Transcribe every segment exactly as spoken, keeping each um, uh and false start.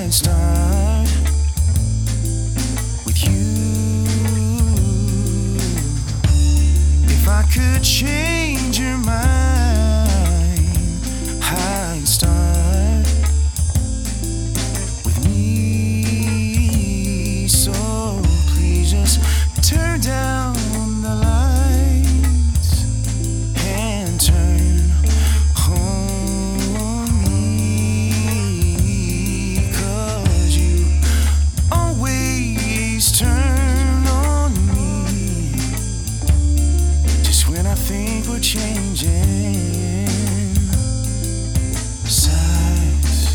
I'd start with you. If I could change your mind, I'd start with me. So please just turn down the lights and turn on me, 'cause you always turn on me just when I think we're changing sides.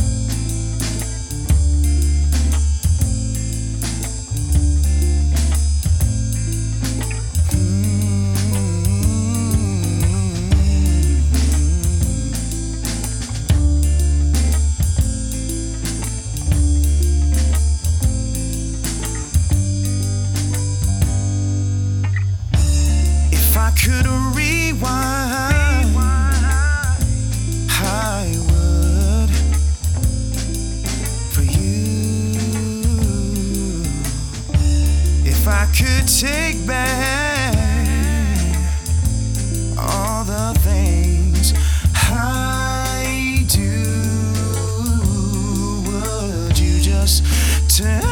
If I could rewind, I would for you. If I could take back all the things I do, would you just turn